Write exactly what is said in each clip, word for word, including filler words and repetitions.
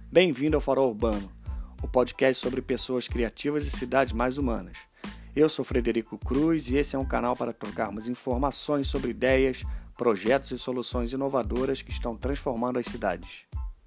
Bem-vindo ao Farol Urbano, o podcast sobre pessoas criativas e cidades mais humanas. Eu sou Frederico Cruz e esse é um canal para trocarmos informações sobre ideias, projetos e soluções inovadoras que estão transformando as cidades.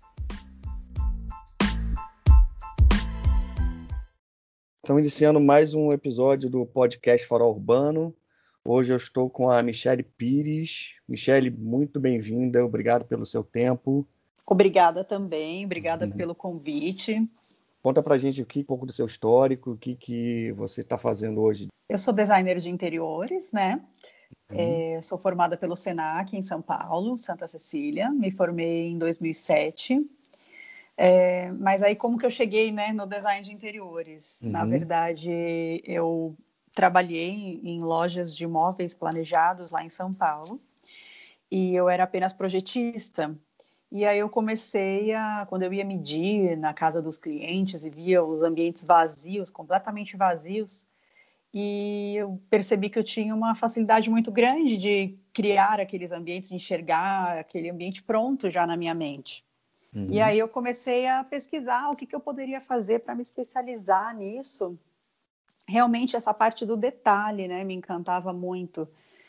Estamos iniciando mais um episódio do podcast Farol Urbano. Hoje eu estou com a Michele Pires. Michele, muito bem-vinda, obrigado pelo seu tempo. Obrigada também, obrigada uhum. pelo convite. Conta pra gente aqui um pouco do seu histórico, o que, que você está fazendo hoje. Eu sou designer de interiores, né? Uhum. É, sou formada pelo Senac em São Paulo, Santa Cecília. Me formei em dois mil e sete. É, mas aí como que eu cheguei, né, no design de interiores? Uhum. Na verdade, eu trabalhei em lojas de móveis planejados lá em São Paulo e eu era apenas projetista. E aí eu comecei a, quando eu ia medir na casa dos clientes e via os ambientes vazios, completamente vazios, e eu percebi que eu tinha uma facilidade muito grande de criar aqueles ambientes, de enxergar aquele ambiente pronto já na minha mente. Uhum. E aí eu comecei a pesquisar o que, que eu poderia fazer para me especializar nisso. Realmente essa parte do detalhe, né, me encantava muito.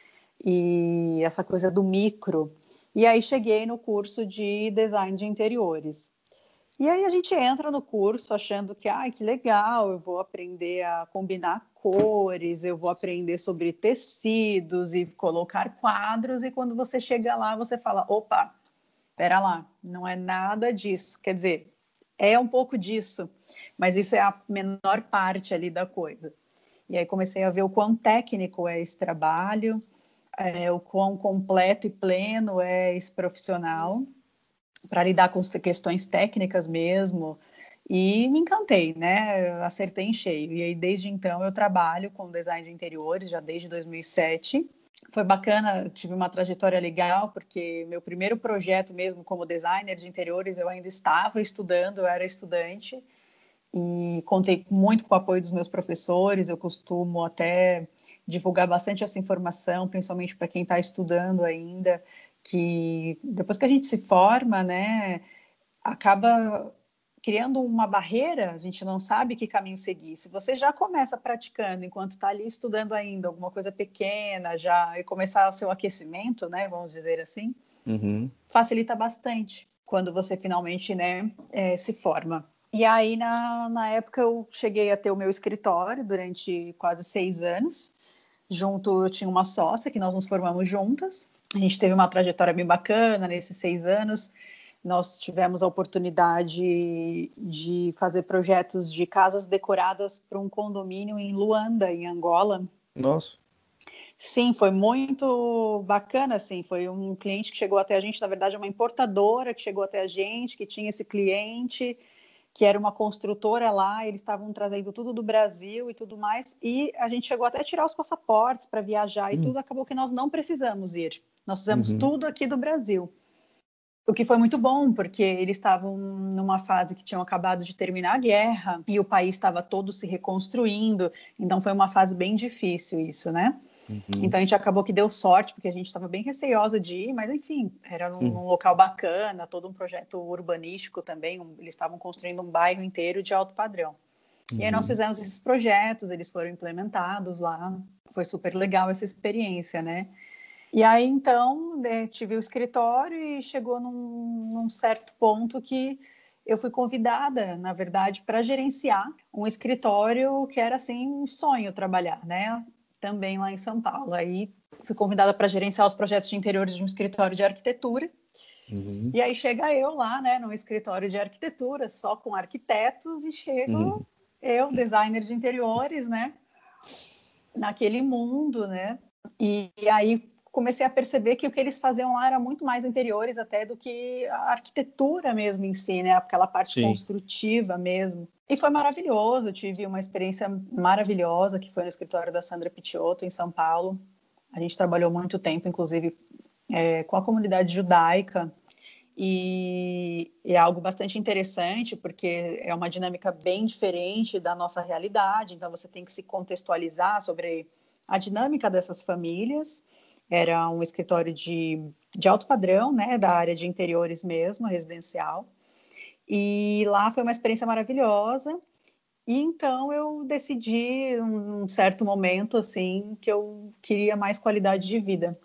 E essa coisa do micro. E aí cheguei no curso de design de interiores. E aí a gente entra no curso achando que, ai, que legal, eu vou aprender a combinar cores, eu vou aprender sobre tecidos e colocar quadros, e quando você chega lá, você fala, opa, pera lá, não é nada disso. Quer dizer, é um pouco disso, mas isso é a menor parte ali da coisa. E aí comecei a ver o quão técnico é esse trabalho, É, o quão completo e pleno é esse profissional para lidar com questões técnicas mesmo, e me encantei, né? Eu acertei em cheio. E aí, desde então, eu trabalho com design de interiores, já desde dois mil e sete. Foi bacana, tive uma trajetória legal, porque meu primeiro projeto mesmo como designer de interiores, eu ainda estava estudando, eu era estudante, e contei muito com o apoio dos meus professores. Eu costumo até divulgar bastante essa informação, principalmente para quem está estudando ainda, que depois que a gente se forma, né, acaba criando uma barreira, a gente não sabe que caminho seguir. Se você já começa praticando enquanto está ali estudando ainda, alguma coisa pequena, já e começar o seu aquecimento, né, vamos dizer assim, uhum. facilita bastante quando você finalmente, né, é, se forma. E aí, na, na época, eu cheguei a ter o meu escritório durante quase seis anos. Junto, eu tinha uma sócia, que nós nos formamos juntas. A gente teve uma trajetória bem bacana nesses seis anos. Nós tivemos a oportunidade de fazer projetos de casas decoradas para um condomínio em Luanda, em Angola. Nossa! Sim, foi muito bacana, assim. Foi um cliente que chegou até a gente, na verdade, uma importadora que chegou até a gente, que tinha esse cliente, que era uma construtora lá, eles estavam trazendo tudo do Brasil e tudo mais, e a gente chegou até a tirar os passaportes para viajar e hum. tudo, acabou que nós não precisamos ir. Nós fizemos uhum. tudo aqui do Brasil. O que foi muito bom, porque eles estavam numa fase que tinham acabado de terminar a guerra, e o país estava todo se reconstruindo, então foi uma fase bem difícil isso, né? Uhum. Então a gente acabou que deu sorte, porque a gente estava bem receiosa de ir, mas enfim, era num, uhum. num local bacana, todo um projeto urbanístico também, um, eles estavam construindo um bairro inteiro de alto padrão. Uhum. E aí nós fizemos esses projetos, eles foram implementados lá, foi super legal essa experiência, né? E aí então, né, tive o escritório e chegou num, num certo ponto que eu fui convidada, na verdade, para gerenciar um escritório que era assim um sonho trabalhar, né? Também lá em São Paulo. Aí fui convidada para gerenciar os projetos de interiores de um escritório de arquitetura. Uhum. E aí chega eu lá, né, num escritório de arquitetura, só com arquitetos, e chego uhum. eu, designer de interiores, né, naquele mundo, né, e, e aí comecei a perceber que o que eles faziam lá era muito mais interiores até do que a arquitetura mesmo em si, né, aquela parte Sim. construtiva mesmo. E foi maravilhoso, eu tive uma experiência maravilhosa, que foi no escritório da Sandra Picciotto, em São Paulo. A gente trabalhou muito tempo, inclusive, é, com a comunidade judaica, e é algo bastante interessante, porque é uma dinâmica bem diferente da nossa realidade, então você tem que se contextualizar sobre a dinâmica dessas famílias. Era um escritório de, de alto padrão, né, da área de interiores mesmo, residencial. E lá foi uma experiência maravilhosa. E então eu decidi, num certo momento, assim, que eu queria mais qualidade de vida.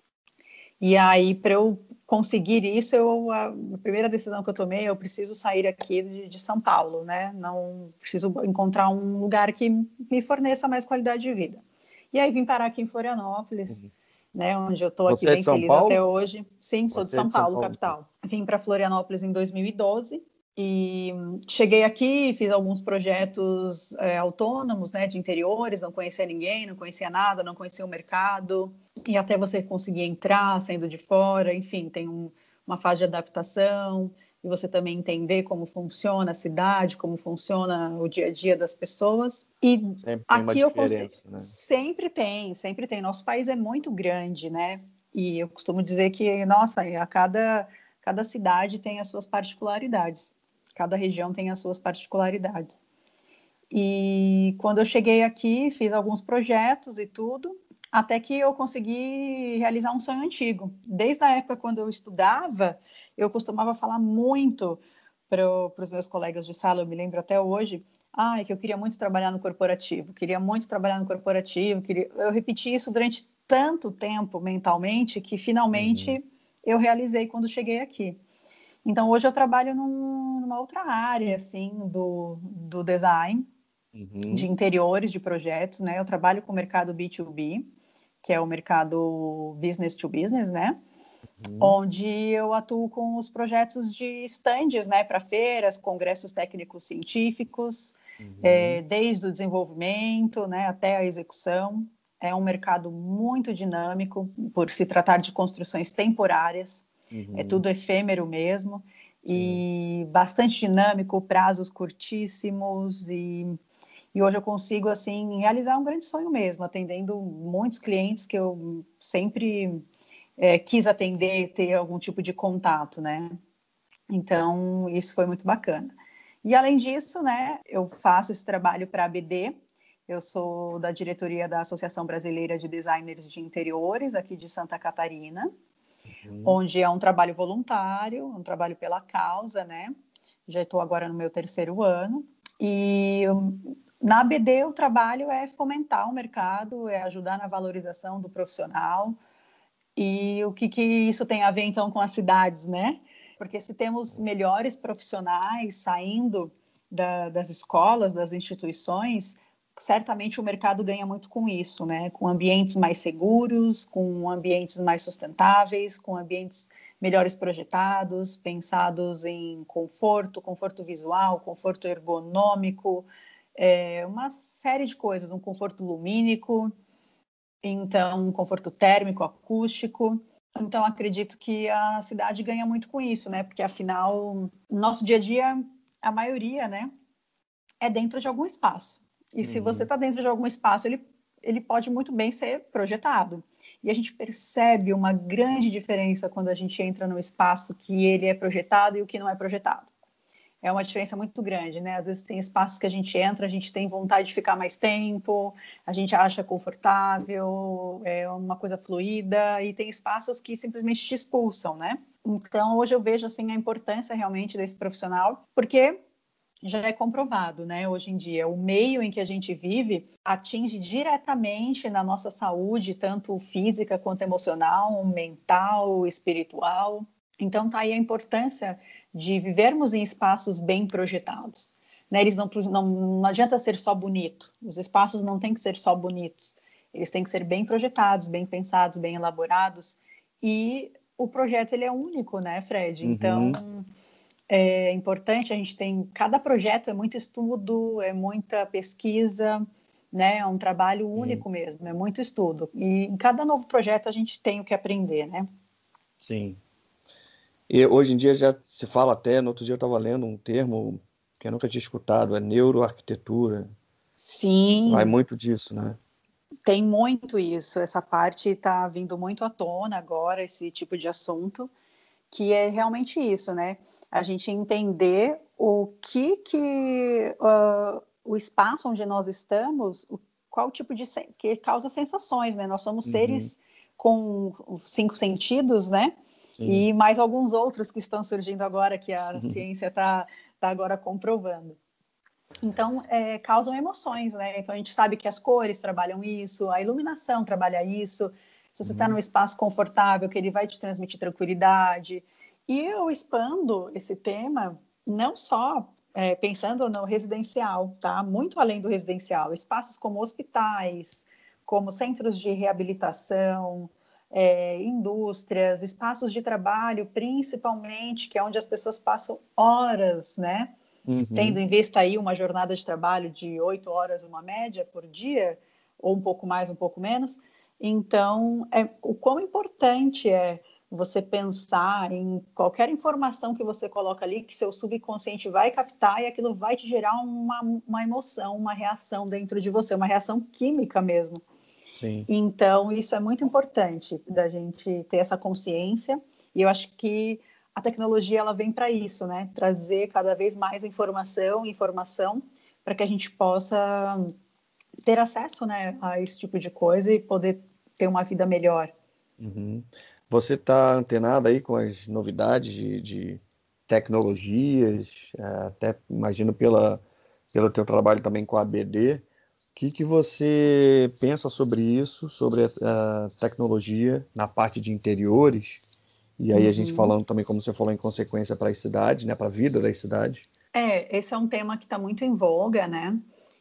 E aí, para eu conseguir isso, eu, a, a primeira decisão que eu tomei, eu preciso sair aqui de, de São Paulo, né? Não preciso encontrar um lugar que me forneça mais qualidade de vida. E aí vim parar aqui em Florianópolis, Uhum. né? Onde eu estou aqui Você é bem de São feliz até Paulo? hoje. Sim, sou de Você é São de São Paulo, Paulo, então. capital. Vim para Florianópolis em dois mil e doze e cheguei aqui, fiz alguns projetos é, autônomos, né, de interiores, não conhecia ninguém, não conhecia nada, não conhecia o mercado, e até você conseguir entrar, saindo de fora, enfim, tem um, uma fase de adaptação, e você também entender como funciona a cidade, como funciona o dia a dia das pessoas. E Sempre tem uma aqui eu consigo... diferença, né? Sempre tem, sempre tem. Nosso país é muito grande, né? E eu costumo dizer que, nossa, a cada, cada cidade tem as suas particularidades. Cada região tem as suas particularidades. E quando eu cheguei aqui, fiz alguns projetos e tudo, até que eu consegui realizar um sonho antigo. Desde a época quando eu estudava, eu costumava falar muito para os meus colegas de sala, eu me lembro até hoje, ah, que eu queria muito trabalhar no corporativo, queria muito trabalhar no corporativo, queria... eu repeti isso durante tanto tempo mentalmente que finalmente Uhum. eu realizei quando cheguei aqui. Então, hoje eu trabalho num, numa outra área, assim, do, do design, de Uhum. interiores, de projetos, né? Eu trabalho com o mercado B dois B, que é o mercado business to business, né? Uhum. Onde eu atuo com os projetos de estandes, né? Para feiras, congressos técnicos científicos, é, Uhum. desde o desenvolvimento, né? Até a execução. É um mercado muito dinâmico, por se tratar de construções temporárias, é Uhum. tudo efêmero mesmo, Sim. e bastante dinâmico, prazos curtíssimos, e, e hoje eu consigo, assim, realizar um grande sonho mesmo, atendendo muitos clientes que eu sempre é, quis atender, ter algum tipo de contato, né? Então, isso foi muito bacana. E, além disso, né, eu faço esse trabalho para a A B D, eu sou da diretoria da Associação Brasileira de Designers de Interiores, aqui de Santa Catarina, Uhum. onde é um trabalho voluntário, um trabalho pela causa, né? Já estou agora no meu terceiro ano. E na A B D o trabalho é fomentar o mercado, é ajudar na valorização do profissional. E o que, que isso tem a ver, então, com as cidades, né? Porque se temos melhores profissionais saindo da, das escolas, das instituições, certamente o mercado ganha muito com isso, né? Com ambientes mais seguros, com ambientes mais sustentáveis, com ambientes melhores projetados, pensados em conforto, conforto visual, conforto ergonômico, é, uma série de coisas, um conforto lumínico, então um conforto térmico, acústico. Então acredito que a cidade ganha muito com isso, né? Porque afinal, no nosso dia a dia, a maioria, né, é dentro de algum espaço. E se você Uhum. está dentro de algum espaço, ele, ele pode muito bem ser projetado. E a gente percebe uma grande diferença quando a gente entra num espaço que ele é projetado e o que não é projetado. É uma diferença muito grande, né? Às vezes tem espaços que a gente entra, a gente tem vontade de ficar mais tempo, a gente acha confortável, é uma coisa fluida, e tem espaços que simplesmente te expulsam, né? Então, hoje eu vejo, assim, a importância realmente desse profissional, porque já é comprovado, né? Hoje em dia, o meio em que a gente vive atinge diretamente na nossa saúde, tanto física quanto emocional, mental, espiritual. Então, tá aí a importância de vivermos em espaços bem projetados. Né? Eles não, não, não adianta ser só bonito. Os espaços não têm que ser só bonitos. Eles têm que ser bem projetados, bem pensados, bem elaborados. E o projeto ele é único, né, Fred? Então, Uhum. é importante, a gente tem, cada projeto é muito estudo, é muita pesquisa, né? É um trabalho Sim. único mesmo, é muito estudo. E em cada novo projeto a gente tem o que aprender, né? Sim. E hoje em dia já se fala até, no outro dia eu estava lendo um termo que eu nunca tinha escutado, é neuroarquitetura. Vai Sim, muito disso, né? tem muito isso. Essa parte está vindo muito à tona agora, esse tipo de assunto, que é realmente isso, né? A gente entender o que que uh, o espaço onde nós estamos, o, qual tipo de que causa sensações, né? Nós somos Uhum. seres com cinco sentidos, né? Sim. E mais alguns outros que estão surgindo agora, que a uhum. ciência está tá agora comprovando. Então, é, causam emoções, né? Então, a gente sabe que as cores trabalham isso, a iluminação trabalha isso. Se você está uhum. num espaço confortável, que ele vai te transmitir tranquilidade. E eu expando esse tema não só é, pensando no residencial, tá? Muito além do residencial. Espaços como hospitais, como centros de reabilitação, é, indústrias, espaços de trabalho, principalmente, que é onde as pessoas passam horas, né? Uhum. Tendo em vista aí uma jornada de trabalho de oito horas, uma média por dia, ou um pouco mais, um pouco menos. Então, é, o quão importante é você pensar em qualquer informação que você coloca ali, que seu subconsciente vai captar e aquilo vai te gerar uma, uma emoção, uma reação dentro de você, uma reação química mesmo. Sim. Então, isso é muito importante da gente ter essa consciência, e eu acho que a tecnologia ela vem para isso, né? Trazer cada vez mais informação, informação, para que a gente possa ter acesso, né, a esse tipo de coisa e poder ter uma vida melhor. Uhum. Você está antenado aí com as novidades de, de tecnologias, até imagino pela, pelo teu trabalho também com a A B D. O que, que você pensa sobre isso, sobre a, a tecnologia na parte de interiores? E aí uhum. a gente falando também, como você falou, em consequência para a cidade, né, para a vida da cidade. É, esse é um tema que está muito em voga, né?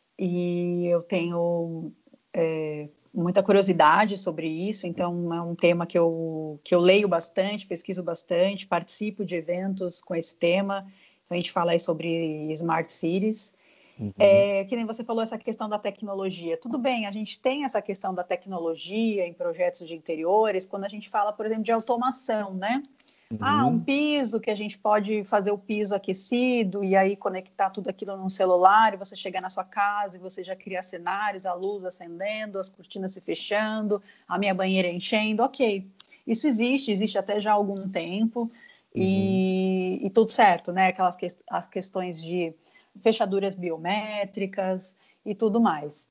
E eu tenho é, muita curiosidade sobre isso, então é um tema que eu, que eu leio bastante, pesquiso bastante, participo de eventos com esse tema. Então, a gente fala aí sobre Smart Cities. Uhum. É, que nem você falou, essa questão da tecnologia. Tudo bem, a gente tem essa questão da tecnologia em projetos de interiores, quando a gente fala, por exemplo, de automação, né? Uhum. Ah, um piso que a gente pode fazer o piso aquecido e aí conectar tudo aquilo num celular e você chegar na sua casa e você já criar cenários, a luz acendendo, as cortinas se fechando, a minha banheira enchendo, ok. Isso existe, existe até já há algum tempo e, uhum. e tudo certo, né? Aquelas que, as questões de fechaduras biométricas e tudo mais.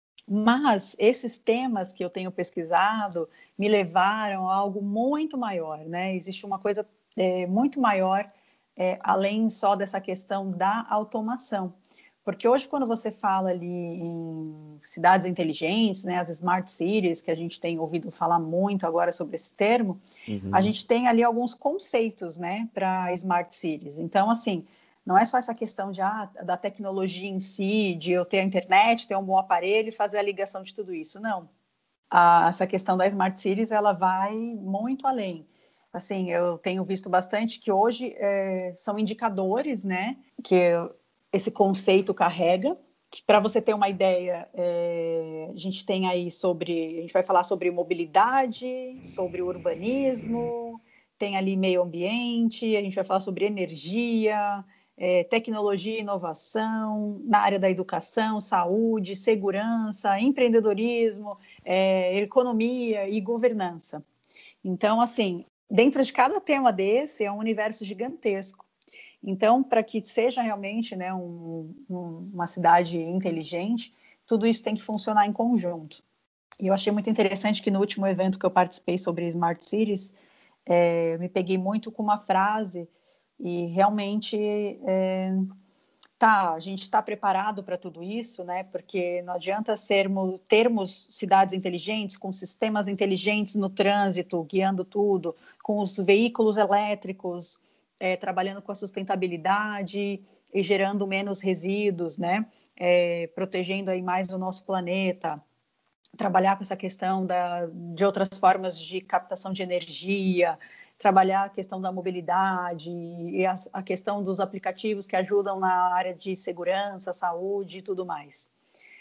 Mas esses temas que eu tenho pesquisado me levaram a algo muito maior, né? Existe uma coisa é, muito maior, é, além só dessa questão da automação. Porque hoje, quando você fala ali em cidades inteligentes, né, as smart cities, que a gente tem ouvido falar muito agora sobre esse termo, uhum. a gente tem ali alguns conceitos, né, para smart cities. Então, assim, não é só essa questão de, ah, da tecnologia em si, de eu ter a internet, ter um bom aparelho e fazer a ligação de tudo isso. Não. A, essa questão da Smart Cities, ela vai muito além. Assim, eu tenho visto bastante que hoje é, são indicadores, né, que esse conceito carrega. Para você ter uma ideia, é, a gente tem aí sobre, a gente vai falar sobre mobilidade, sobre urbanismo, tem ali meio ambiente, a gente vai falar sobre energia, É, tecnologia e inovação, na área da educação, saúde, segurança, empreendedorismo, é, economia e governança. Então, assim, dentro de cada tema desse é um universo gigantesco. Então, para que seja realmente, né, um, um, uma cidade inteligente, tudo isso tem que funcionar em conjunto. E eu achei muito interessante que no último evento que eu participei sobre Smart Cities, é, eu me peguei muito com uma frase e realmente, é, tá, a gente está preparado para tudo isso, né? Porque não adianta sermos, termos cidades inteligentes, com sistemas inteligentes no trânsito, guiando tudo, com os veículos elétricos, é, trabalhando com a sustentabilidade e gerando menos resíduos, né? É, protegendo aí mais o nosso planeta. Trabalhar com essa questão da, de outras formas de captação de energia, trabalhar a questão da mobilidade e a, a questão dos aplicativos que ajudam na área de segurança, saúde e tudo mais.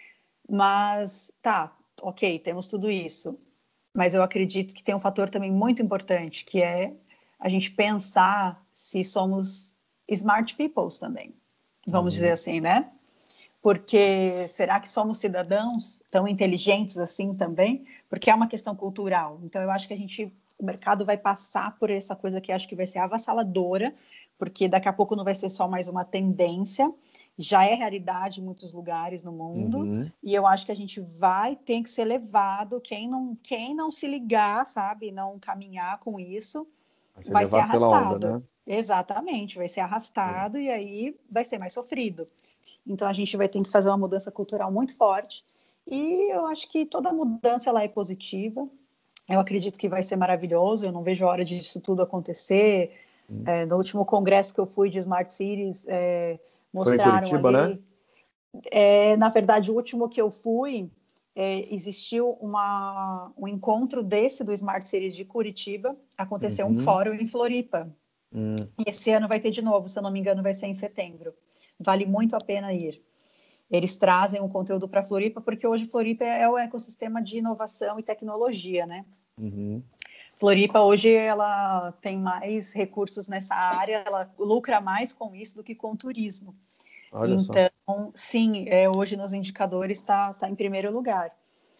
Mas, tá, ok, temos tudo isso. Mas eu acredito que tem um fator também muito importante, que é a gente pensar se somos smart peoples também, vamos uhum. dizer assim, né? Porque será que somos cidadãos tão inteligentes assim também? Porque é uma questão cultural. Então, eu acho que a gente, o mercado vai passar por essa coisa que acho que vai ser avassaladora, porque daqui a pouco não vai ser só mais uma tendência, já é realidade em muitos lugares no mundo, uhum. e eu acho que a gente vai ter que ser levado, quem não, quem não se ligar, sabe, não caminhar com isso, Vai ser vai ser levado pela onda, arrastado. né? Exatamente, vai ser É. arrastado e aí vai ser mais sofrido. Então a gente vai ter que fazer uma mudança cultural muito forte e eu acho que toda mudança ela é positiva. Eu acredito que vai ser maravilhoso, eu não vejo a hora disso tudo acontecer. Hum. É, no último congresso que eu fui de Smart Cities, é, Foi em mostraram Curitiba, né? ali... É, na verdade, o último que eu fui, é, existiu uma, um encontro desse do Smart Cities de Curitiba, aconteceu um Uhum. fórum em Floripa. Hum. E esse ano vai ter de novo, se eu não me engano, vai ser em setembro. Vale muito a pena ir. Eles trazem o conteúdo para Floripa, porque hoje Floripa é o ecossistema de inovação e tecnologia, né? Uhum. Floripa hoje ela tem mais recursos nessa área, ela lucra mais com isso do que com o turismo. Olha só. Então, sim, é, hoje nos indicadores está tá em primeiro lugar.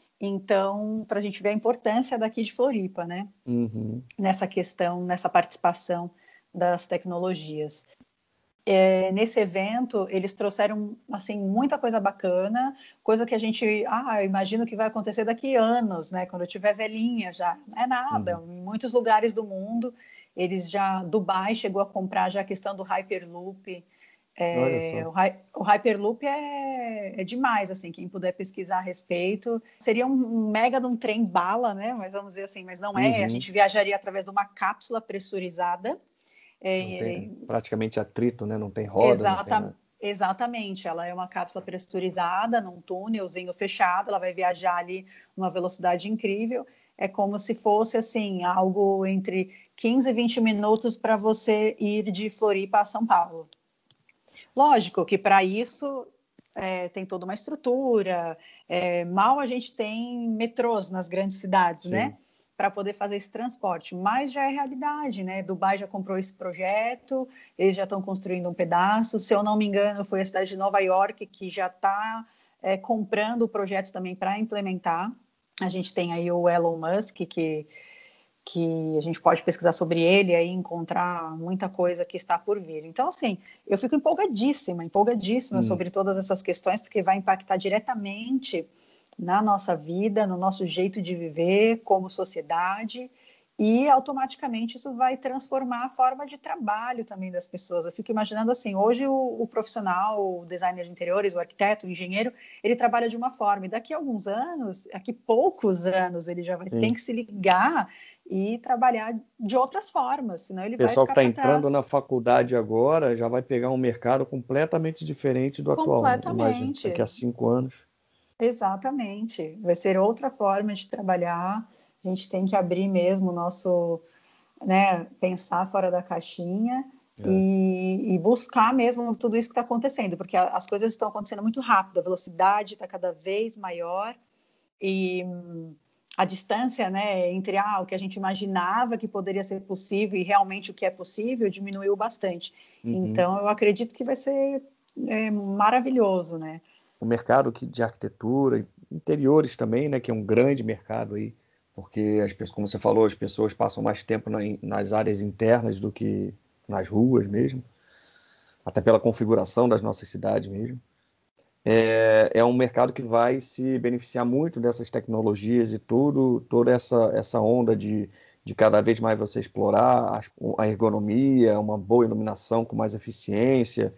Então, para a gente ver a importância daqui de Floripa, né? Uhum. Nessa questão, nessa participação das tecnologias. É, nesse evento, eles trouxeram assim muita coisa bacana, coisa que a gente, ah, eu imagino que vai acontecer daqui a anos, né? Quando eu tiver velhinha já. Não é nada. Uhum. Em muitos lugares do mundo, eles já, Dubai chegou a comprar já a questão do Hyperloop. Olha É, só. o, o Hyperloop é, é demais, assim, quem puder pesquisar a respeito. Seria um, um mega de um trem bala, né? Mas vamos dizer assim, mas não é. A Uhum. gente viajaria através de uma cápsula pressurizada. Não É, tem praticamente atrito, né? Não tem roda, não tem exata, nada. exatamente. Ela é uma cápsula pressurizada, num túnelzinho fechado. Ela vai viajar ali numa velocidade incrível. É como se fosse, assim, algo entre quinze e vinte minutos para você ir de Floripa a São Paulo. Lógico que para isso é, tem toda uma estrutura. É, mal a gente tem metrôs nas grandes cidades, né? Sim. Para poder fazer esse transporte. Mas já é realidade, né? Dubai já comprou esse projeto, eles já estão construindo um pedaço. Se eu não me engano, foi a cidade de Nova York que já está é, comprando o projeto também para implementar. A gente tem aí o Elon Musk, que que a gente pode pesquisar sobre ele e encontrar muita coisa que está por vir. Então, assim, eu fico empolgadíssima, empolgadíssima Hum. sobre todas essas questões, porque vai impactar diretamente na nossa vida, no nosso jeito de viver como sociedade, e automaticamente isso vai transformar a forma de trabalho também das pessoas. Eu fico imaginando assim, hoje o, o profissional, o designer de interiores, o arquiteto, o engenheiro, ele trabalha de uma forma, e daqui a alguns anos, daqui a poucos anos, ele já vai ter Sim. que se ligar e trabalhar de outras formas, senão ele O vai pessoal que ficar está para entrando na trás. faculdade agora já vai pegar um mercado completamente diferente do atual, né? Imagina, daqui a Completamente, cinco anos. exatamente. Vai ser outra forma de trabalhar. A gente tem que abrir mesmo o nosso, né, pensar fora da caixinha É. e, e buscar mesmo tudo isso que está acontecendo, porque a, as coisas estão acontecendo muito rápido, a velocidade está cada vez maior e a distância, né, entre ah, o que a gente imaginava que poderia ser possível e realmente o que é possível diminuiu bastante. Uhum. Então, eu acredito que vai ser é, maravilhoso, né? O mercado que- de arquitetura, interiores também, né? Que é um grande mercado aí, porque as pessoas, como você falou, as pessoas passam mais tempo na- nas áreas internas do que nas ruas mesmo, até pela configuração das nossas cidades mesmo. É, é um mercado que vai se beneficiar muito dessas tecnologias e tudo, toda essa, essa onda de, de cada vez mais você explorar as- a ergonomia, uma boa iluminação com mais eficiência.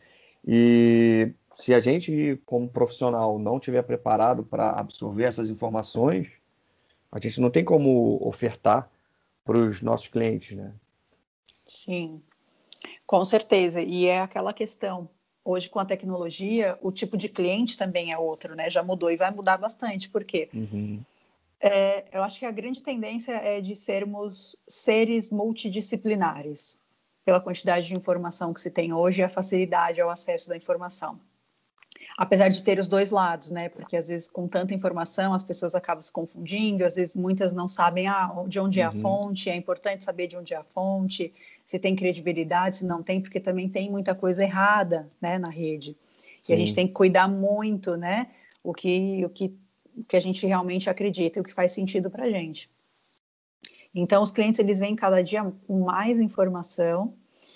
E se a gente, como profissional, não tiver preparado para absorver essas informações, a gente não tem como ofertar para os nossos clientes, né? Sim, com certeza. E é aquela questão. Hoje, com a tecnologia, o tipo de cliente também é outro, né? Já mudou e vai mudar bastante. Por quê? Uhum. É, eu acho que a grande tendência é de sermos seres multidisciplinares, pela quantidade de informação que se tem hoje e a facilidade ao acesso da informação. Apesar de ter os dois lados, né? Porque às vezes com tanta informação as pessoas acabam se confundindo, às vezes muitas não sabem ah, de onde é a Uhum. fonte, é importante saber de onde é a fonte, se tem credibilidade, se não tem, porque também tem muita coisa errada, né, na rede. E a gente Sim. tem que cuidar muito, né? O que, o que, o que a gente realmente acredita, o que faz sentido para a gente. Então, os clientes eles vêm cada dia com mais informação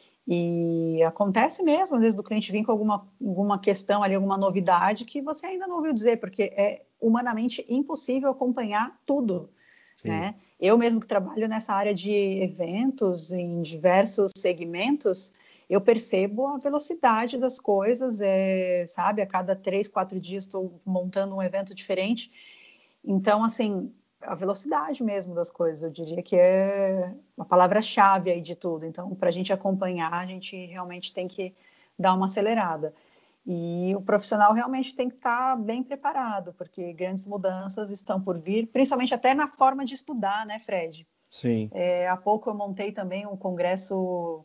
e acontece mesmo, às vezes, do cliente vir com alguma, alguma questão ali, alguma novidade que você ainda não ouviu dizer, porque é humanamente impossível acompanhar tudo. né? Eu mesmo que trabalho nessa área de eventos em diversos segmentos, eu percebo a velocidade das coisas, é, sabe? A cada três, quatro dias estou montando um evento diferente. Então, assim, a velocidade mesmo das coisas, eu diria que é a palavra-chave aí de tudo. Então, para a gente acompanhar, a gente realmente tem que dar uma acelerada. E o profissional realmente tem que estar bem preparado, porque grandes mudanças estão por vir, principalmente até na forma de estudar, né, Fred? Sim. É, há pouco eu montei também um congresso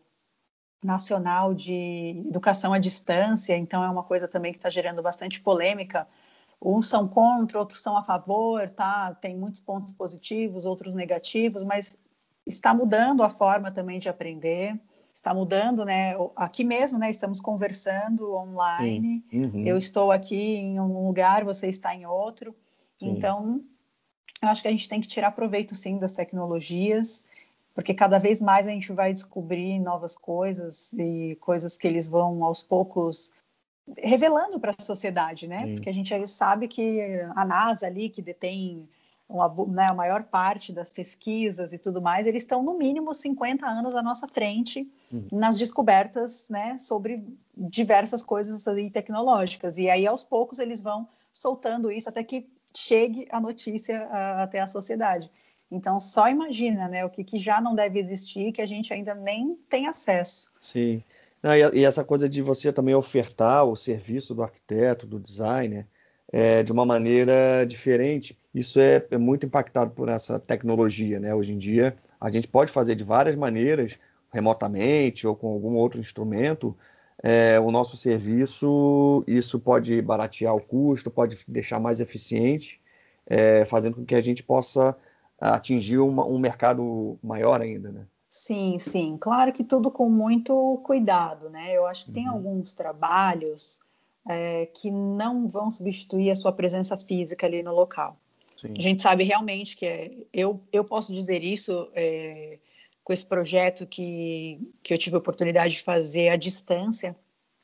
nacional de educação à distância, então é uma coisa também que está gerando bastante polêmica. Uns são contra, outros são a favor, tá? Tem muitos pontos positivos, outros negativos, mas está mudando a forma também de aprender, está mudando, né? Aqui mesmo, né? Estamos conversando online, uhum. Eu estou aqui em um lugar, você está em outro, Sim. Então eu acho que a gente tem que tirar proveito, sim, das tecnologias, porque cada vez mais a gente vai descobrir novas coisas e coisas que eles vão, aos poucos, revelando para a sociedade, né? Sim. Porque a gente sabe que a NASA ali, que detém uma, né, a maior parte das pesquisas e tudo mais, eles estão, no mínimo, cinquenta anos à nossa frente Uhum. nas descobertas, né, sobre diversas coisas ali tecnológicas. E aí, aos poucos, eles vão soltando isso até que chegue a notícia a, até a sociedade. Então, só imagina, né, o que, que já não deve existir, que a gente ainda nem tem acesso. Sim. Não, e, e essa coisa de você também ofertar o serviço do arquiteto, do designer, é, de uma maneira diferente, isso é, é muito impactado por essa tecnologia, né? Hoje em dia, a gente pode fazer de várias maneiras, remotamente ou com algum outro instrumento, é, o nosso serviço, isso pode baratear o custo, pode deixar mais eficiente, é, fazendo com que a gente possa atingir uma, um mercado maior ainda, né? Sim, sim. Claro que tudo com muito cuidado, né? Eu acho que tem Uhum. alguns trabalhos é, que não vão substituir a sua presença física ali no local. A Sim. gente sabe realmente que é, eu, eu posso dizer isso é, com esse projeto que, que eu tive a oportunidade de fazer à distância,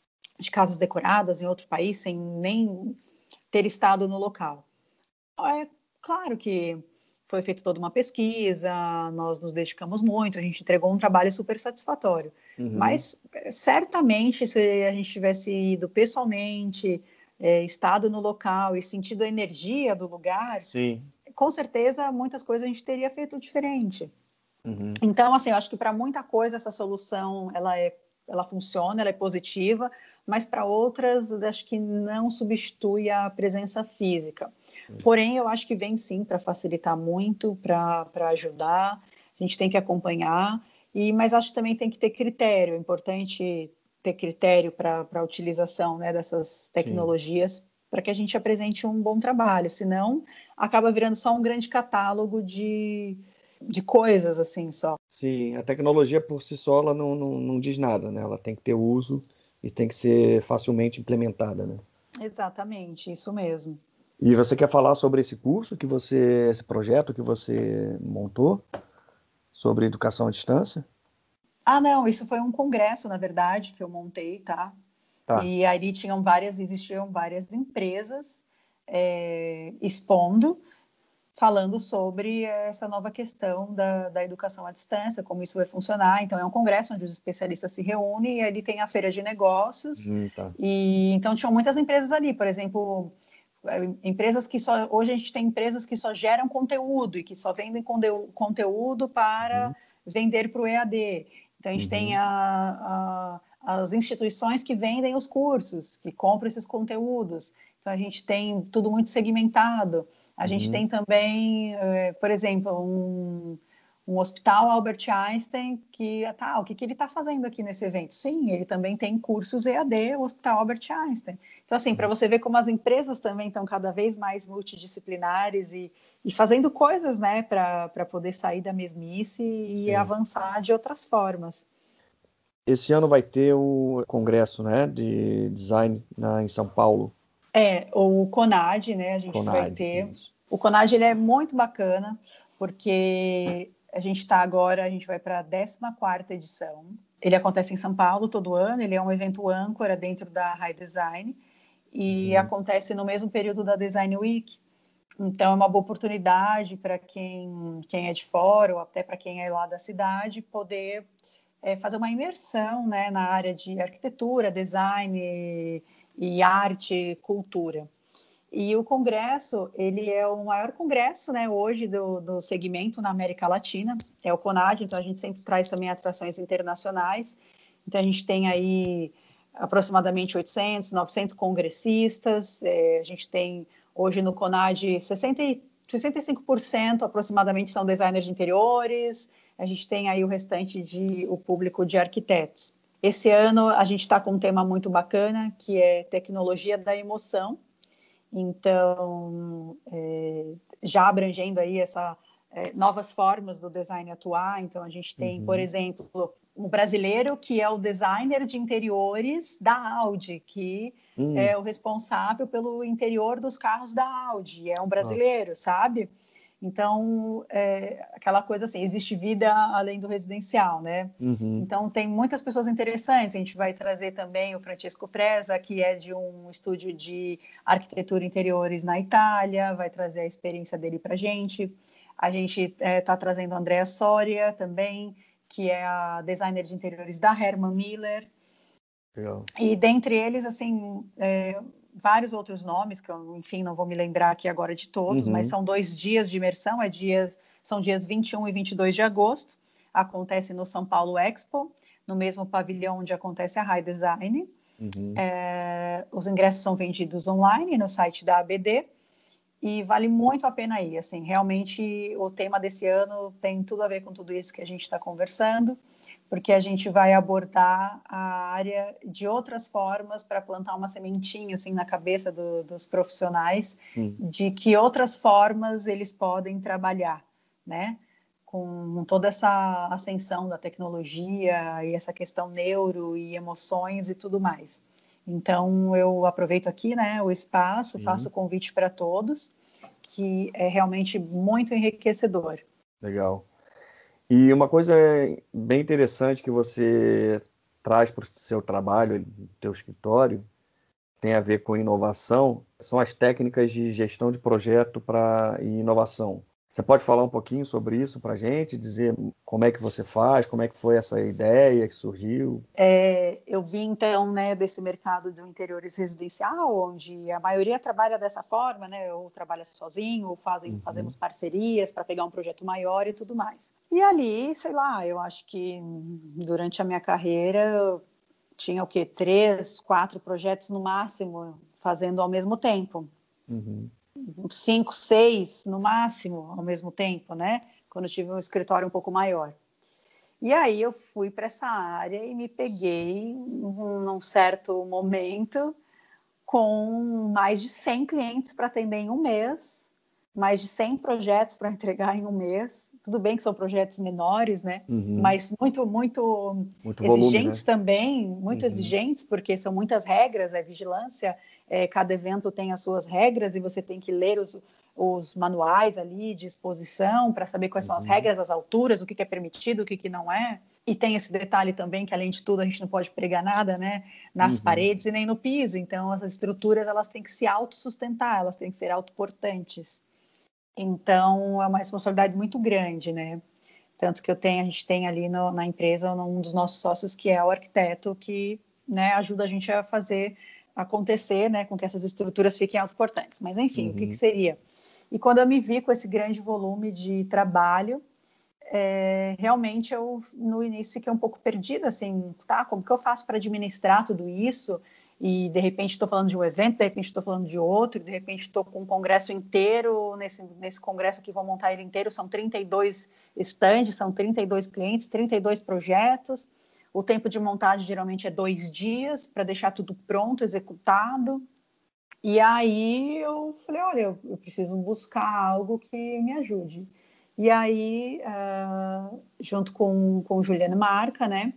de casas decoradas em outro país, sem nem ter estado no local. É claro que foi feita toda uma pesquisa, nós nos dedicamos muito, a gente entregou um trabalho super satisfatório. Uhum. Mas certamente, se a gente tivesse ido pessoalmente, é, estado no local e sentido a energia do lugar, Sim. com certeza muitas coisas a gente teria feito diferente. Uhum. Então, assim, eu acho que para muita coisa essa solução ela é, ela funciona, ela é positiva, mas para outras acho que não substitui a presença física. Porém, eu acho que vem sim para facilitar muito, para ajudar. A gente tem que acompanhar, e mas acho que também tem que ter critério. É importante ter critério para a utilização, né, dessas Sim. tecnologias para que a gente apresente um bom trabalho. Senão, acaba virando só um grande catálogo de de coisas assim só. Sim, a tecnologia por si só ela não, não, não diz nada, né? Ela tem que ter uso e tem que ser facilmente implementada, né? Exatamente, isso mesmo. E você quer falar sobre esse curso que você, esse projeto que você montou sobre educação à distância? Ah, não, isso foi um congresso, na verdade, que eu montei, tá? Tá. E aí tinham várias, existiam várias empresas é, expondo, falando sobre essa nova questão da, da educação à distância, como isso vai funcionar. Então, é um congresso onde os especialistas se reúnem e ali tem a feira de negócios. Hum, tá. E então tinham muitas empresas ali, por exemplo, empresas que só hoje a gente tem empresas que só geram conteúdo e que só vendem conteúdo para Uhum. vender para o E A D. Então a gente tem Uhum. a, a, as instituições que vendem os cursos, que compram esses conteúdos. Então a gente tem tudo muito segmentado. A gente Uhum. tem também, por exemplo, um, um hospital Albert Einstein que, tá, o que, que ele está fazendo aqui nesse evento? Sim, ele também tem cursos E A D, o Hospital Albert Einstein. Então, assim, para você ver como as empresas também estão cada vez mais multidisciplinares e, e fazendo coisas, né, para poder sair da mesmice e Sim. avançar de outras formas. Esse ano vai ter o congresso, né, de design na, em São Paulo. É, o CONAD, né, a gente vai CONAD, ter. isso. O CONAD, ele é muito bacana, porque a gente está agora, a gente vai para a décima quarta edição. Ele acontece em São Paulo todo ano, ele é um evento âncora dentro da High Design, e Uhum. acontece no mesmo período da Design Week. Então, é uma boa oportunidade para quem, quem é de fora ou até para quem é lá da cidade poder é, fazer uma imersão, né, na área de arquitetura, design e, e arte, cultura. E o congresso, ele é o maior congresso, né, hoje do, do segmento na América Latina, é o CONAD, então a gente sempre traz também atrações internacionais. Então, a gente tem aí aproximadamente oitocentos, novecentos congressistas, é, a gente tem hoje no CONAD sessenta, sessenta e cinco por cento aproximadamente são designers de interiores, a gente tem aí o restante de o público de arquitetos. Esse ano a gente está com um tema muito bacana, que é tecnologia da emoção. Então, é, já abrangendo aí essa é, novas formas do design atuar. Então, a gente tem, uhum. por exemplo, um brasileiro que é o designer de interiores da Audi, que hum. é o responsável pelo interior dos carros da Audi. É um brasileiro, Nossa. sabe? Então, é, aquela coisa assim, existe vida além do residencial, né? Uhum. Então, tem muitas pessoas interessantes. A gente vai trazer também o Francesco Preza, que é de um estúdio de arquitetura e interiores na Itália, vai trazer a experiência dele para a gente. A gente está é, trazendo a Andrea Soria também, que é a designer de interiores da Herman Miller. Legal. E dentre eles, assim, é, vários outros nomes, que eu, enfim, não vou me lembrar aqui agora de todos, uhum. mas são dois dias de imersão, é dias, são dias vinte e um e vinte e dois de agosto, acontece no São Paulo Expo, no mesmo pavilhão onde acontece a High Design. Uhum. É, os ingressos são vendidos online no site da A B D, e vale muito a pena ir, assim, realmente o tema desse ano tem tudo a ver com tudo isso que a gente está conversando, porque a gente vai abordar a área de outras formas para plantar uma sementinha, assim, na cabeça do, dos profissionais, hum. de que outras formas eles podem trabalhar, né, com toda essa ascensão da tecnologia e essa questão neuro e emoções e tudo mais. Então, eu aproveito aqui, né, o espaço, Sim. faço o convite para todos, que é realmente muito enriquecedor. Legal. E uma coisa bem interessante que você traz para o seu trabalho, no seu escritório, tem a ver com inovação, são as técnicas de gestão de projeto para inovação. Você pode falar um pouquinho sobre isso para a gente, dizer como é que você faz, como é que foi essa ideia que surgiu? É, eu vim, então, né, desse mercado de interiores residencial, onde a maioria trabalha dessa forma, né, ou trabalha sozinho, ou fazem, uhum. fazemos parcerias para pegar um projeto maior e tudo mais. E ali, sei lá, eu acho que durante a minha carreira eu tinha o quê? Três, quatro projetos no máximo, fazendo ao mesmo tempo. Uhum. Cinco, seis no máximo ao mesmo tempo, né? Quando eu tive um escritório um pouco maior. E aí eu fui para essa área e me peguei num certo momento com mais de cem clientes para atender em um mês, mais de cem projetos para entregar em um mês. Tudo bem que são projetos menores, né? Uhum. Mas muito, muito, muito exigentes volume, né? também, muito uhum. exigentes, porque são muitas regras, é vigilância, é, cada evento tem as suas regras e você tem que ler os, os manuais ali de exposição para saber quais uhum. são as regras, as alturas, o que, que é permitido, o que, que não é. E tem esse detalhe também que, além de tudo, a gente não pode pregar nada, né, nas uhum. paredes e nem no piso. Então, as estruturas elas têm que se autossustentar, elas têm que ser autoportantes. Então, é uma responsabilidade muito grande, né? Tanto que eu tenho, a gente tem ali no, na empresa um dos nossos sócios que é o arquiteto que, né, ajuda a gente a fazer acontecer, né, com que essas estruturas fiquem autoportantes. Mas, enfim, uhum. o que, que seria? E quando eu me vi com esse grande volume de trabalho, é, realmente eu, no início, fiquei um pouco perdida, assim, tá, como que eu faço para administrar tudo isso? E, de repente, estou falando de um evento, de repente estou falando de outro, de repente estou com um congresso inteiro, nesse, nesse congresso que vou montar ele inteiro, são trinta e dois estandes, são trinta e dois clientes, trinta e dois projetos, o tempo de montagem geralmente é dois dias, para deixar tudo pronto, executado. E aí eu falei, olha, eu, eu preciso buscar algo que me ajude. E aí, uh, junto com, com Juliana Marca, né,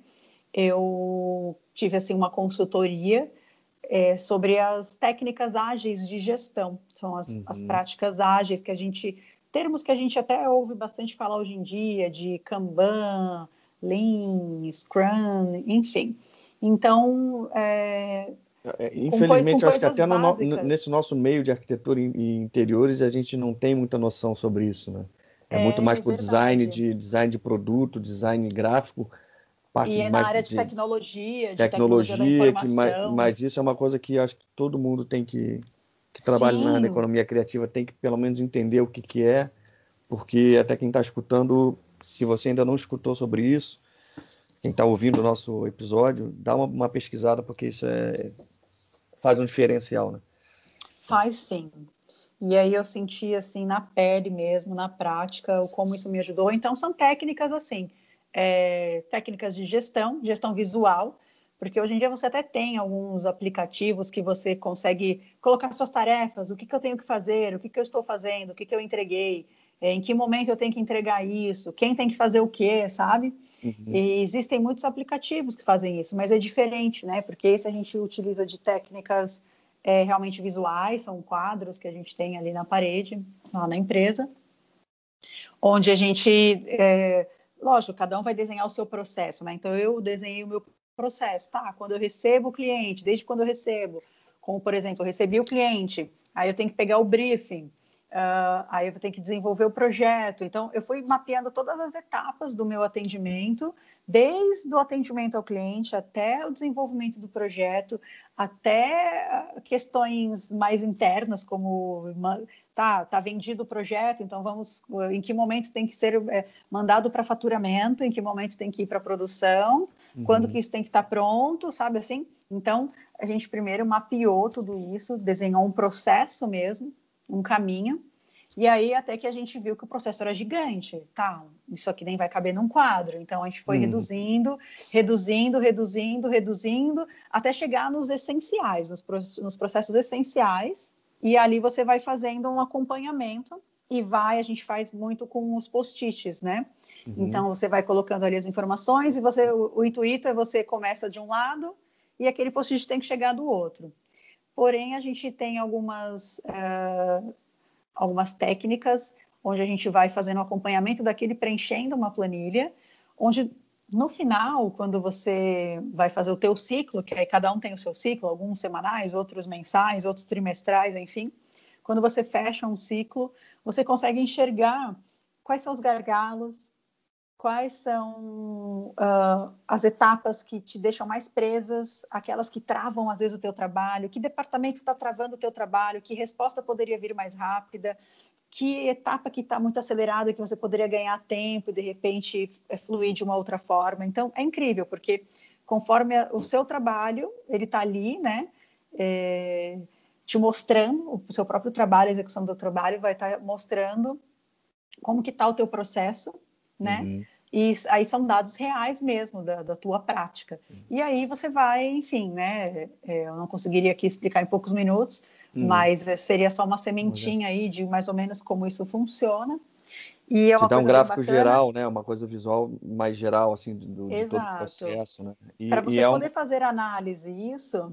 eu tive assim, uma consultoria é, sobre as técnicas ágeis de gestão. São as, uhum. as práticas ágeis que a gente... Termos que a gente até ouve bastante falar hoje em dia, de Kanban, Lean, Scrum, enfim. Então, é, É, com, coi com infelizmente, eu acho que coisas até no, no- básicas. nesse nosso meio de arquitetura e e interiores, a gente não tem muita noção sobre isso, né? É muito mais É por design verdade. de design de produto, design gráfico, parte E de é na mais área de de tecnologia, de tecnologia da tecnologia, que, mas, informação. mas isso é uma coisa que eu acho que todo mundo tem que, que trabalha na, na Sim, economia criativa tem que pelo menos entender o que, que é, porque até quem está escutando, se você ainda não escutou sobre isso, quem está ouvindo o nosso episódio, dá uma, uma pesquisada, porque isso é, faz um diferencial, né? faz sim. E aí eu senti assim na pele mesmo, na prática, o como isso me ajudou. Então são técnicas assim, é, técnicas de gestão, gestão visual, porque hoje em dia você até tem alguns aplicativos que você consegue colocar suas tarefas, o que, que eu tenho que fazer, o que, que eu estou fazendo, o que, que eu entreguei, é, em que momento eu tenho que entregar isso, quem tem que fazer o quê, sabe? Uhum, E existem muitos aplicativos que fazem isso, mas é diferente, né? Porque esse a gente utiliza de técnicas é, realmente visuais, são quadros que a gente tem ali na parede, lá na empresa, onde a gente, é, lógico, cada um vai desenhar o seu processo, né? Então eu desenhei o meu processo, tá? Quando eu recebo o cliente, desde quando eu recebo, como por exemplo, eu recebi o cliente, aí eu tenho que pegar o briefing, uh, aí eu vou ter que desenvolver o projeto. Então eu fui mapeando todas as etapas do meu atendimento, desde o atendimento ao cliente até o desenvolvimento do projeto, até questões mais internas, como tá, tá vendido o projeto, então vamos, em que momento tem que ser é, mandado para faturamento, em que momento tem que ir para produção, quando que uhum, isso tem que estar tá pronto, sabe assim? Então, a gente primeiro mapeou tudo isso, desenhou um processo mesmo, um caminho, e aí até que a gente viu que o processo era gigante, tá? Isso aqui nem vai caber num quadro, então a gente foi uhum. reduzindo, reduzindo, reduzindo, reduzindo, até chegar nos essenciais, nos, nos processos essenciais, e ali você vai fazendo um acompanhamento e vai, a gente faz muito com os post-its, né? Uhum. Então você vai colocando ali as informações e você, o, o intuito é você começa de um lado e aquele post-it tem que chegar do outro. Porém, a gente tem algumas, uh, algumas técnicas onde a gente vai fazendo o acompanhamento daquele, preenchendo uma planilha, onde no final, quando você vai fazer o teu ciclo, que aí cada um tem o seu ciclo, alguns semanais, outros mensais, outros trimestrais, enfim, quando você fecha um ciclo, você consegue enxergar quais são os gargalos, quais são uh, as etapas que te deixam mais presas, aquelas que travam às vezes o teu trabalho, que departamento está travando o teu trabalho, que resposta poderia vir mais rápida, que etapa que está muito acelerada, que você poderia ganhar tempo e de repente fluir de uma outra forma. Então é incrível, porque conforme o seu trabalho, ele está ali, né? É, te mostrando, o seu próprio trabalho, a execução do trabalho vai estar tá mostrando como que está o teu processo, né? Uhum. E aí são dados reais mesmo da, da tua prática. E aí você vai, enfim, né? Eu não conseguiria aqui explicar em poucos minutos, Uhum. mas seria só uma Vamos ver. sementinha aí de mais ou menos como isso funciona. E é Te uma dá um coisa bem gráfico bacana. geral, né? Uma coisa visual mais geral, assim, do, de todo o Exato. processo, né? Para E, e você é poder uma... fazer análise isso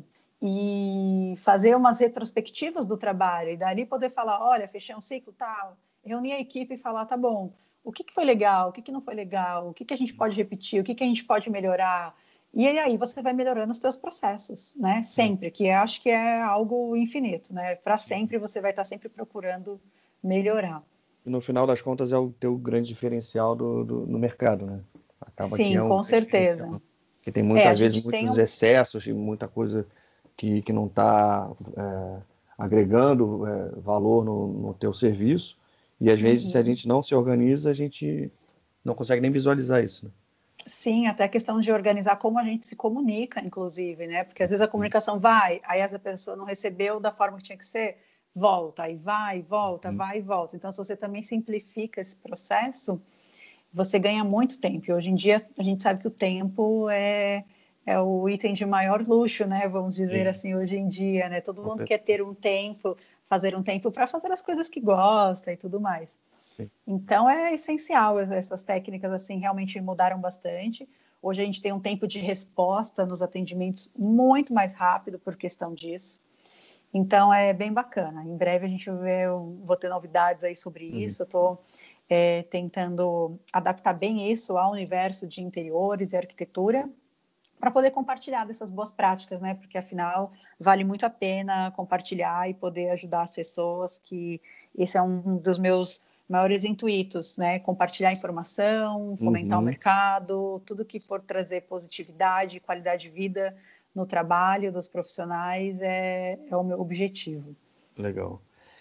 e fazer umas retrospectivas do trabalho e dali poder falar, olha, fechei um ciclo, tal, reunir a equipe e falar, tá bom, o que, que foi legal, o que, que não foi legal, o que, que a gente pode repetir, o que, que a gente pode melhorar. E aí você vai melhorando os teus processos, né? Sempre, que eu acho que é algo infinito, né? Para sempre você vai estar sempre procurando melhorar. E no final das contas é o teu grande diferencial do, do, no mercado, né? Acaba que é Sim, um com grande certeza. diferencial. Porque tem É, a muitas vezes gente tem muitos um. excessos e muita coisa que, que não está é, agregando é, valor no, no teu serviço. E às vezes, se a Uhum. gente não se organiza, a gente não consegue nem visualizar isso, né? Sim, até a questão de organizar como a gente se comunica, inclusive, né? Porque às vezes a comunicação vai, aí essa pessoa não recebeu da forma que tinha que ser, volta, aí vai, volta, Uhum. vai e volta. Então, se você também simplifica esse processo, você ganha muito tempo. E hoje em dia, a gente sabe que o tempo é, é o item de maior luxo, né? Vamos dizer Sim, assim, hoje em dia, né? Todo com mundo quer certeza. ter um tempo, fazer um tempo para fazer as coisas que gosta e tudo mais. Sim. Então é essencial, essas técnicas assim realmente mudaram bastante. Hoje a gente tem um tempo de resposta nos atendimentos muito mais rápido por questão disso. Então é bem bacana. Em breve a gente vê, eu vou ter novidades aí sobre Uhum. isso. Eu estou é, tentando adaptar bem isso ao universo de interiores e arquitetura, para poder compartilhar dessas boas práticas, né? Porque afinal vale muito a pena compartilhar e poder ajudar as pessoas, que esse é um dos meus maiores intuitos, né? Compartilhar informação, fomentar o Uhum. mercado, tudo que for trazer positividade, qualidade de vida no trabalho dos profissionais é, é o meu objetivo. Legal.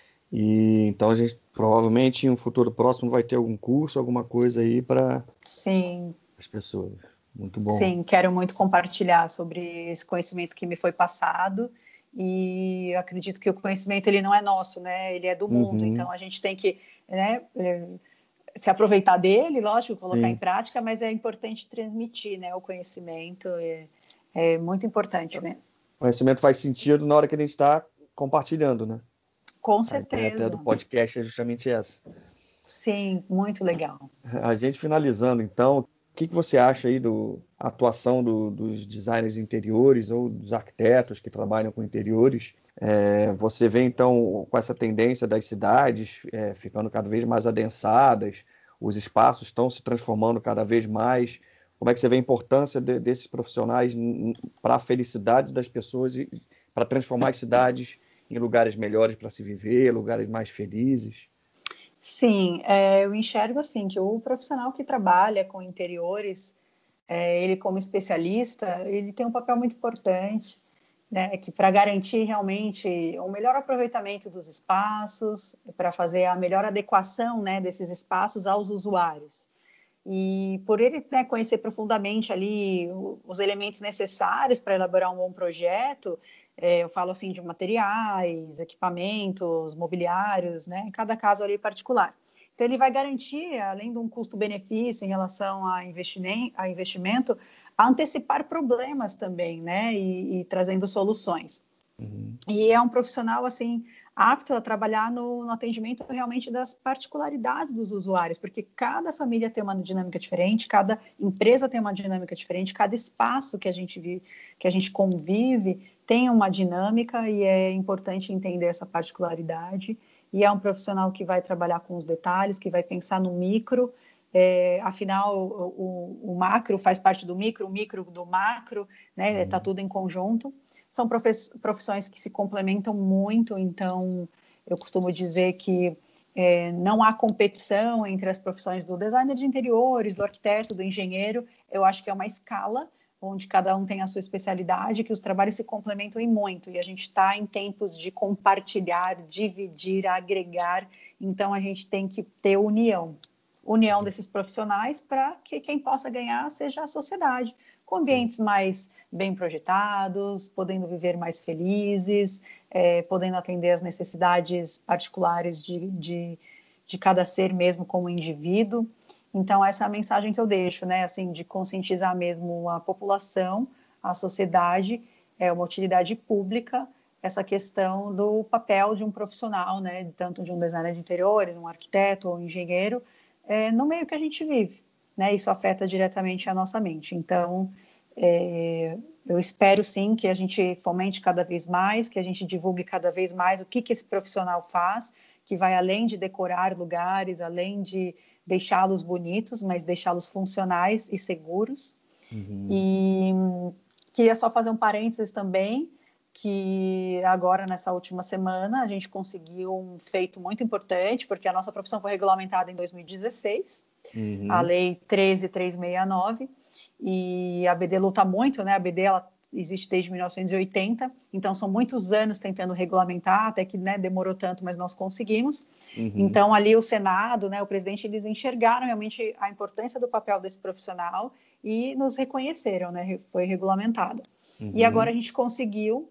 E então a gente provavelmente em um futuro próximo vai ter algum curso, alguma coisa aí para Sim, as pessoas. Muito bom. sim, quero muito compartilhar sobre esse conhecimento que me foi passado, e eu acredito que o conhecimento ele não é nosso, né? Ele é do mundo, Uhum. então a gente tem que, né, se aproveitar dele, lógico, colocar em Sim. prática, mas é importante transmitir, né, o conhecimento, é, é muito importante mesmo. O conhecimento faz sentido na hora que a gente está compartilhando, né? Com A ideia até do certeza. podcast é justamente essa. Sim, muito legal. A gente finalizando, então, o que que você acha aí do atuação do, dos designers de interiores ou dos arquitetos que trabalham com interiores? É, você vê, então, com essa tendência das cidades é, ficando cada vez mais adensadas, os espaços estão se transformando cada vez mais. Como é que você vê a importância de, desses profissionais para a felicidade das pessoas e para transformar as cidades em lugares melhores para se viver, lugares mais felizes? Sim, é, eu enxergo assim que o profissional que trabalha com interiores, é, ele como especialista, ele tem um papel muito importante, né, que para garantir realmente o melhor aproveitamento dos espaços, para fazer a melhor adequação, né, desses espaços aos usuários. E por ele, né, conhecer profundamente ali os elementos necessários para elaborar um bom projeto, é, eu falo assim de materiais, equipamentos, mobiliários, né, em cada caso ali particular. Então ele vai garantir, além de um custo-benefício em relação a investimento, a investimento, a antecipar problemas também, né, e, e trazendo soluções. Uhum. E é um profissional, assim, apto a trabalhar no, no atendimento realmente das particularidades dos usuários, porque cada família tem uma dinâmica diferente, cada empresa tem uma dinâmica diferente, cada espaço que a gente vive, que a gente convive tem uma dinâmica, e é importante entender essa particularidade. E é um profissional que vai trabalhar com os detalhes, que vai pensar no micro. É, afinal, o, o, o macro faz parte do micro, o micro do macro, né? Está tudo em conjunto. São profissões que se complementam muito, então eu costumo dizer que é, não há competição entre as profissões do designer de interiores, do arquiteto, do engenheiro. Eu acho que é uma escala onde cada um tem a sua especialidade, que os trabalhos se complementam em muito, e a gente está em tempos de compartilhar, dividir, agregar, então a gente tem que ter união. União desses profissionais para que quem possa ganhar seja a sociedade, com ambientes mais bem projetados, podendo viver mais felizes, é, podendo atender às necessidades particulares de, de, de cada ser mesmo como indivíduo. Então, essa é a mensagem que eu deixo, né? Assim, de conscientizar mesmo a população, a sociedade, é uma utilidade pública, essa questão do papel de um profissional, né? Tanto de um designer de interiores, um arquiteto ou um engenheiro, é, no meio que a gente vive, né? Isso afeta diretamente a nossa mente. Então, é, eu espero sim que a gente fomente cada vez mais, que a gente divulgue cada vez mais o que, que esse profissional faz, que vai além de decorar lugares, além de deixá-los bonitos, mas deixá-los funcionais e seguros. Uhum. E queria só fazer um parênteses também, que agora, nessa última semana, a gente conseguiu um feito muito importante, porque a nossa profissão foi regulamentada em dois mil e dezesseis, a Uhum. Lei treze mil trezentos e sessenta e nove, e a B D luta muito, né? A B D ela existe desde mil novecentos e oitenta, então são muitos anos tentando regulamentar, até que, né, demorou tanto, mas nós conseguimos. Uhum. Então ali o Senado, né, o presidente, eles enxergaram realmente a importância do papel desse profissional e nos reconheceram, né? Foi regulamentado. E agora Uhum. a gente conseguiu,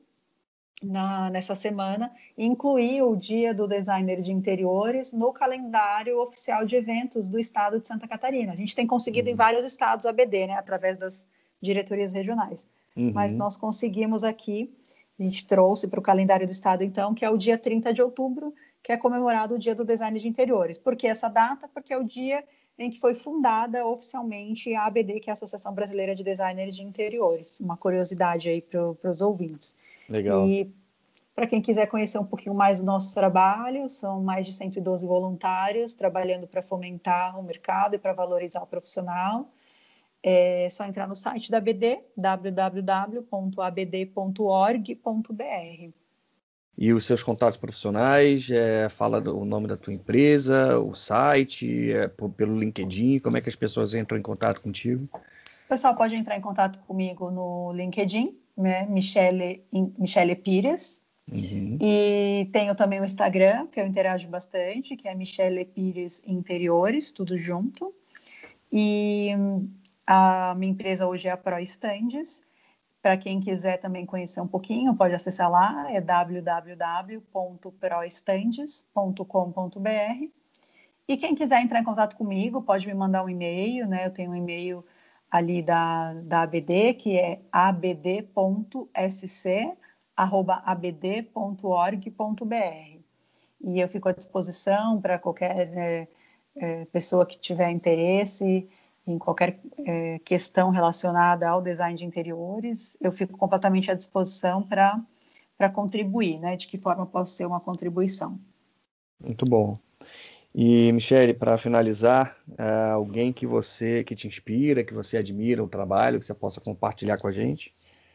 Na, nessa semana, incluir o Dia do Designer de Interiores no calendário oficial de eventos do estado de Santa Catarina. A gente tem conseguido em Uhum. vários estados a B D, né, através das diretorias regionais. Mas Uhum. nós conseguimos aqui, a gente trouxe para o calendário do estado, então, que é o dia trinta de outubro, que é comemorado o Dia do Design de Interiores. Por que essa data? Porque é o dia em que foi fundada oficialmente a A B D, que é a Associação Brasileira de Designers de Interiores. Uma curiosidade aí para os ouvintes. Legal. E para quem quiser conhecer um pouquinho mais do nosso trabalho, são mais de cento e doze voluntários trabalhando para fomentar o mercado e para valorizar o profissional. é só entrar no site da A B D, w w w ponto a b d ponto org ponto b r. E os seus contatos profissionais, é, fala do, o nome da tua empresa, o site, é, por, pelo LinkedIn, como é que as pessoas entram em contato contigo? O pessoal pode entrar em contato comigo no LinkedIn, né? Michele, Michele Pires. Uhum. E tenho também o Instagram, que eu interajo bastante, que é Michele Pires Interiores, tudo junto. E a minha empresa hoje é a Pro Stands. Para quem quiser também conhecer um pouquinho, pode acessar lá, é w w w ponto pro stands ponto com ponto b r. E quem quiser entrar em contato comigo, pode me mandar um e-mail, né? Eu tenho um e-mail ali da, da A B D, que é a b d ponto s c arroba a b d ponto org ponto b r. E eu fico à disposição para qualquer é, é, pessoa que tiver interesse em qualquer é, questão relacionada ao design de interiores, eu fico completamente à disposição para para contribuir, né? De que forma posso ser uma contribuição. Muito bom. E, Michele, para finalizar, uh, alguém que você, que te inspira, que você admira o trabalho, que você possa compartilhar com a gente?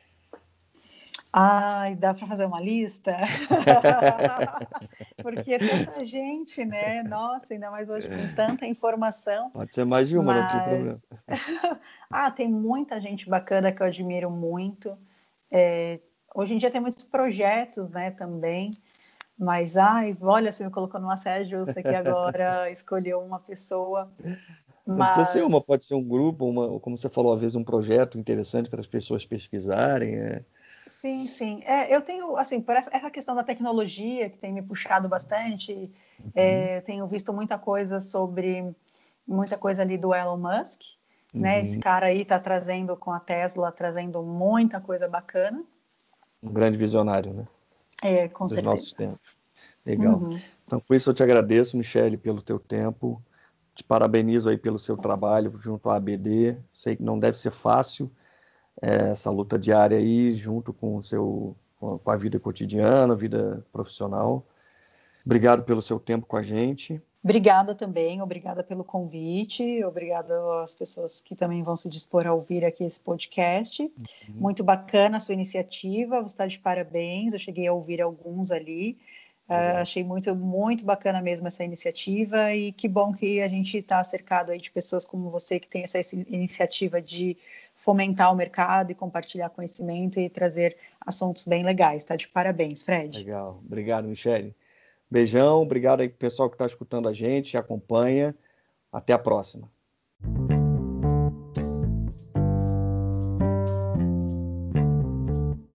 Ai, dá para fazer uma lista? Porque é tanta gente, né? Nossa, ainda mais hoje com tanta informação. Pode ser mais de uma, mas... não tem problema. ah, tem muita gente bacana que eu admiro muito. É... Hoje em dia tem muitos projetos, né, também. Mas, ai, olha, você me colocou numa saia justa aqui agora, escolheu uma pessoa. Não precisa ser uma, Mas... pode ser um grupo, uma, como você falou, às vezes um projeto interessante para as pessoas pesquisarem. É. Sim, sim. É, eu tenho, assim, por essa, essa questão da tecnologia que tem me puxado bastante, Uhum. é, tenho visto muita coisa sobre, muita coisa ali do Elon Musk, Uhum. né? Esse cara aí está trazendo com a Tesla, trazendo muita coisa bacana. Um grande visionário, né? É, com Dos certeza. nossos tempos. Legal. Uhum. Então, com isso eu te agradeço, Michele, pelo teu tempo. Te parabenizo aí pelo seu trabalho junto à A B D. Sei que não deve ser fácil é, essa luta diária aí, junto com o seu, com a vida cotidiana, a vida profissional. Obrigado pelo seu tempo com a gente. Obrigada também, obrigada pelo convite, obrigada às pessoas que também vão se dispor a ouvir aqui esse podcast. Uhum. Muito bacana a sua iniciativa, você está de parabéns, eu cheguei a ouvir alguns ali. Uh, achei muito, muito bacana mesmo essa iniciativa e que bom que a gente está cercado aí de pessoas como você que tem essa iniciativa de fomentar o mercado e compartilhar conhecimento e trazer assuntos bem legais. Tá de parabéns, Fred. Legal, obrigado, Michele. Beijão, obrigado aí pro pessoal que está escutando a gente, acompanha. Até a próxima.